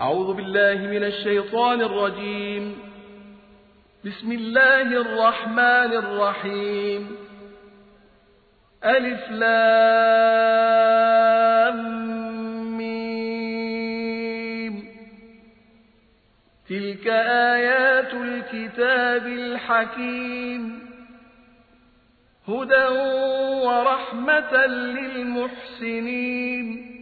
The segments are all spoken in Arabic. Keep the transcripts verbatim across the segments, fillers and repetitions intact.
أعوذ بالله من الشيطان الرجيم. بسم الله الرحمن الرحيم. ألف لام ميم. تلك آيات الكتاب الحكيم، هدى ورحمة للمحسنين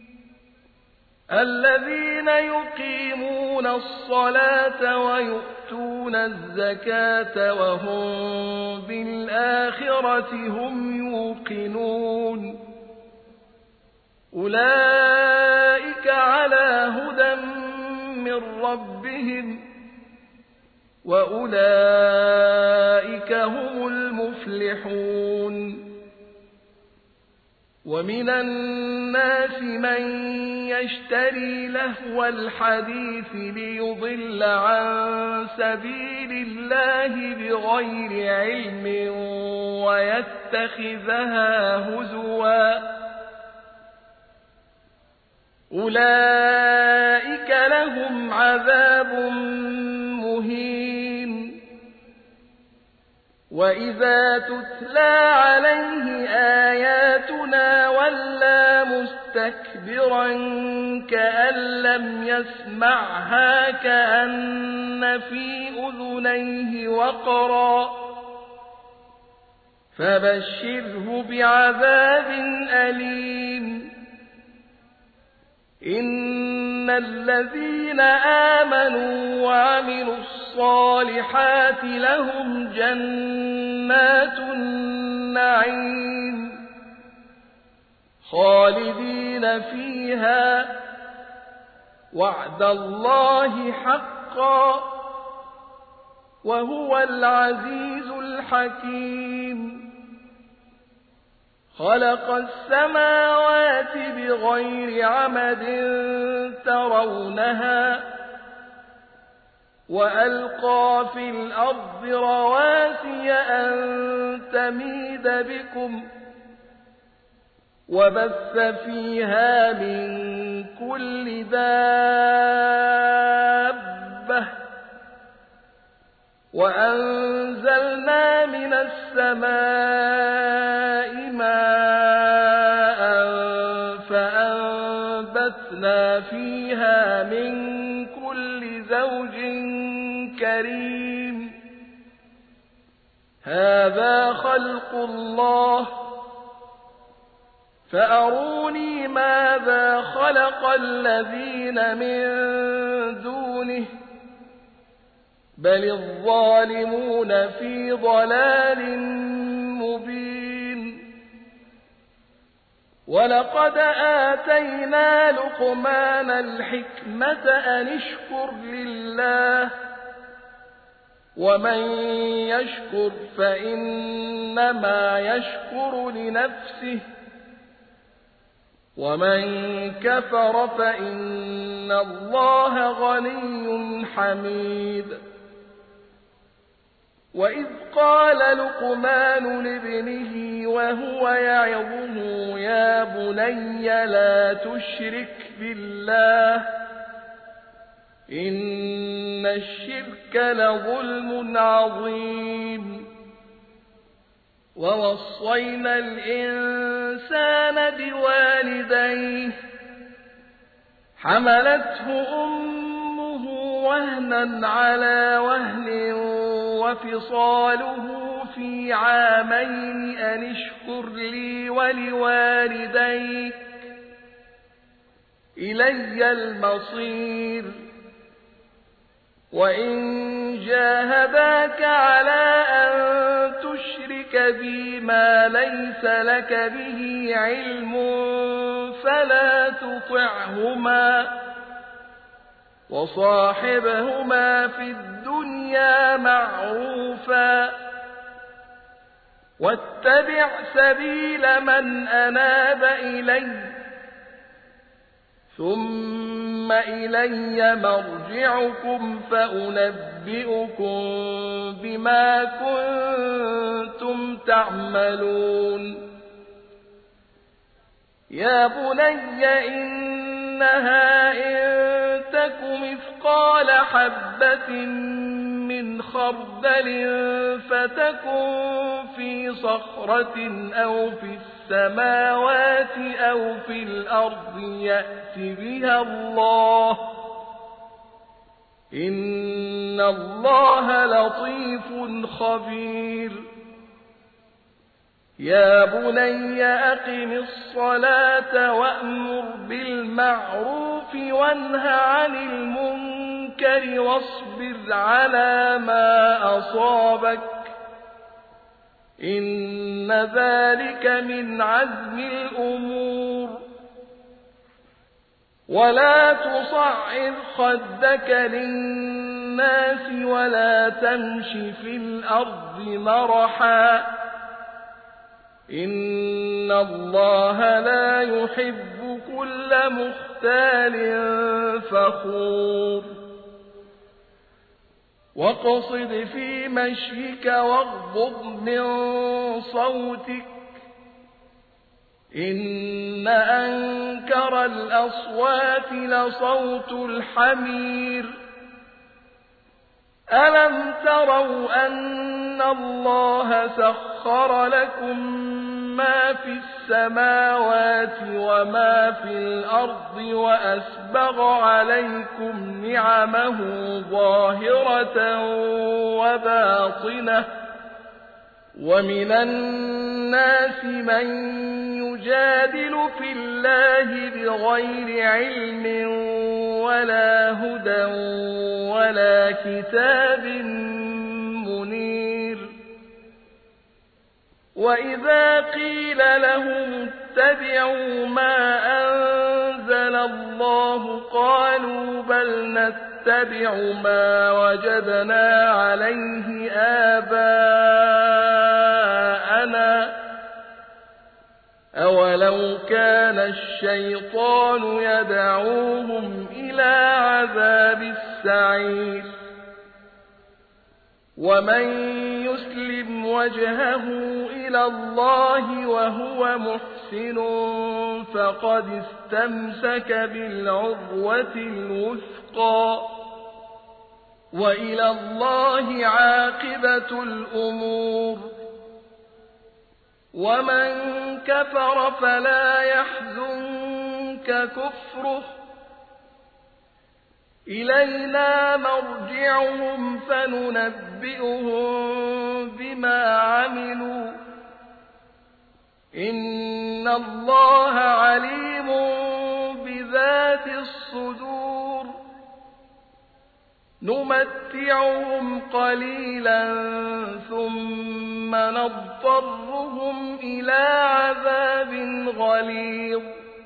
الذين يقيمون الصلاة ويؤتون الزكاة وهم بالآخرة هم يوقنون. أولئك على هدى من ربهم وأولئك هم المفلحون. ومن الناس من يشتري لهو الحديث ليضل عن سبيل الله بغير علم ويتخذها هزوا، أولئك لهم عذاب مهين. وإذا تتلى عليه آياتنا ولى مستكبرا كأن لم يسمعها كأن في أذنيه وقرا، فبشره بعذاب أليم. إن الذين آمنوا وعملوا الصالحات لهم جنات النعيم خالدين فيها، وعد الله حقا، وهو العزيز الحكيم. خلق السماوات بغير عمد ترونها، وألقى في الأرض رواسي أن تميد بكم، وبث فيها من كل دابة، وأنزلنا من السماء ماء فأنبتنا فيها من كل زوج كريم. هذا خلق الله، فأروني ماذا خلق الذين من دونه، بل الظالمون في ضلال مبين. ولقد آتينا لقمان الحكمة أن اشكر لله، ومن يشكر فإنما يشكر لنفسه، ومن كفر فإن الله غني حميد. وإذ قال لقمان لابنه وهو يعظه يا بني لا تشرك بالله إن الشرك لظلم عظيم. ووصينا الإنسان بوالديه حملته أمه وهنا على وهن وفصاله في عامين أن اشكر لي ولوالديك إلي المصير. وإن جاهداك على أن تشرك بي ما ليس لك به علم فلا تطعهما، وصاحبهما في الدنيا معروفا، واتبع سبيل من أناب إلي، ثم إلي مرجعكم فأنبئكم بما كنتم تعملون. يا بني إنها إن تك مثقال حبة من خردل فتكن في صخرة أو في السماوات أو في الأرض يأت بها الله إن الله لطيف خبير يا بني أقم الصلاة وأمر بالمعروف وانه عن المنكر واصبر على ما أصابك إن ذلك من عزم الأمور ولا تصعر خدك للناس ولا تمش في الأرض مرحا إن الله لا يحب كل مختال فخور واقصد في مشيك واغضض من صوتك إن أنكر الأصوات لصوت الحمير ألم تروا أن الله سخر لكم ما في السماوات وما في الأرض وأسبغ عليكم نعمه ظاهرة وباطنة ومن الناس من يجادل في الله بغير علم ولا هدى ولا كتاب منير وإذا قيل لهم اتبعوا ما أنزل الله قالوا بل نتبع ما وجدنا عليه آباءنا أولو كان الشيطان يدعوهم إلى عذاب السعير ومن يسلم وجهه إلى الله وهو محسن فقد استمسك بالعروة الوثقى وإلى الله عاقبة الأمور ومن كفر فلا يحزنك كفره إلينا مرجعهم فننبئهم بما عملوا إن الله عليم بذات الصدور نمتعهم قليلا ثم نضطرهم إلى عذاب غليظ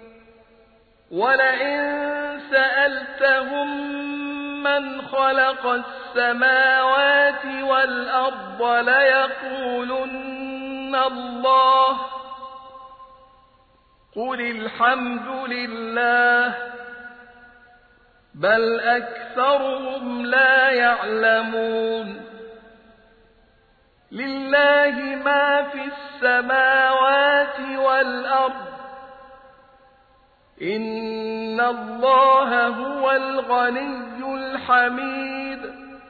ولئن سألتهم من خلق السماوات والأرض ليقولن الله قل الحمد لله بل أكثرهم لا يعلمون لله ما في السماوات والأرض إن الله هو الغني الحميد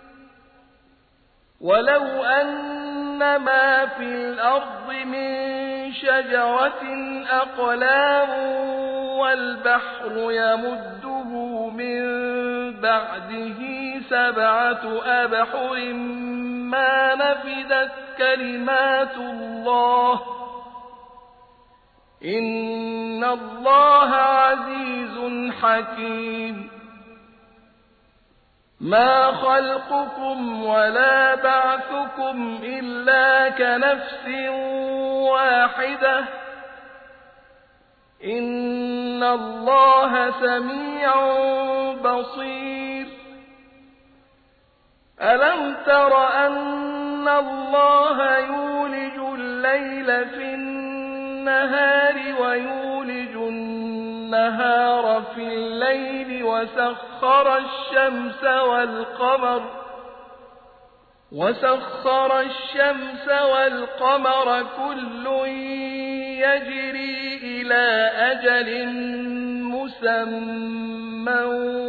ولو أن ما في الأرض من شجرة أقلام والبحر يمده من بعده سبعة أبحر ما نفدت كلمات الله إن الله عزيز حكيم ما خلقكم ولا بعثكم إلا كنفس واحدة إن الله سميع بصير ألم تر أن الله يولج الليل في النهار ويولج النهار في الليل وسخر الشمس والقمر وسخر الشمس والقمر كل يجري إلى أجل مسمى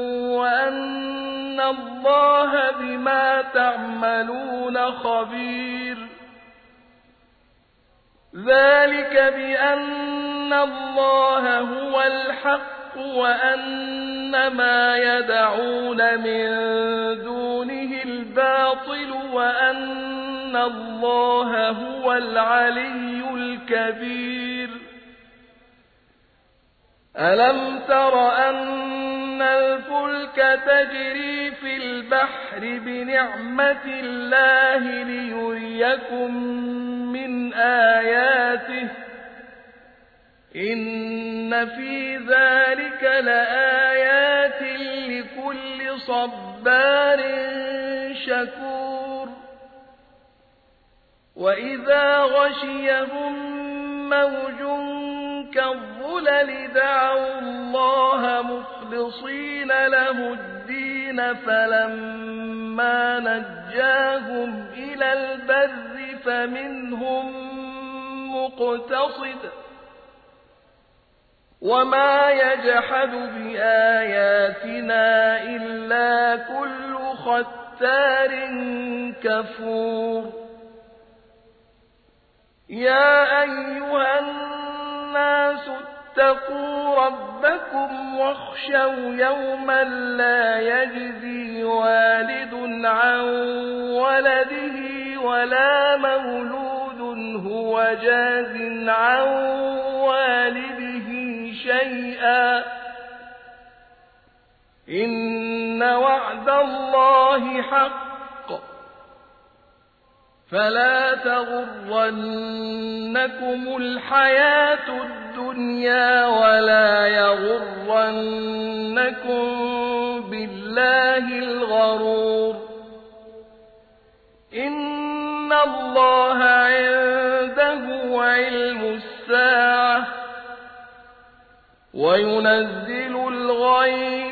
وأن الله بما تعملون خبير. ذلك بأن الله هو الحق وأن ما يدعون من دونه الباطل وأن الله هو العلي الكبير. ألم تر أن الفلك تجري في البحر بنعمة الله ليريكم من آياته إن في ذلك لآيات لكل صبار شكور. وإذا غشيهم موج كالظلل دعوا الله مخلصين له الدين فلما نجاهم إلى البر فمنهم مقتصد وما يجحد بآياتنا إلا كل ختار كفور. يا أيها الناس اتقوا ربكم واخشوا يوما لا يجزي والد عن ولده ولا مولود هو جاز عن والده شيئا إن وعد الله حق فلا تغرنكم الحياة الدنيا ولا يغرنكم بالله الغرور. إن الله عنده علم الساعة وينزل الغيث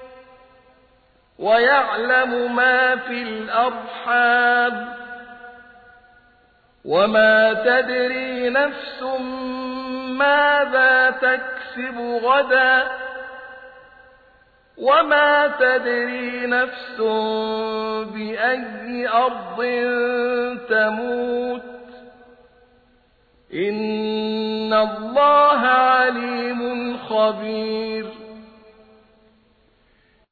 ويعلم ما في الأرحام وما تدري نفس ماذا تكسب غدا وما تدري نفس بأي أرض تموت إن الله عليم خبير.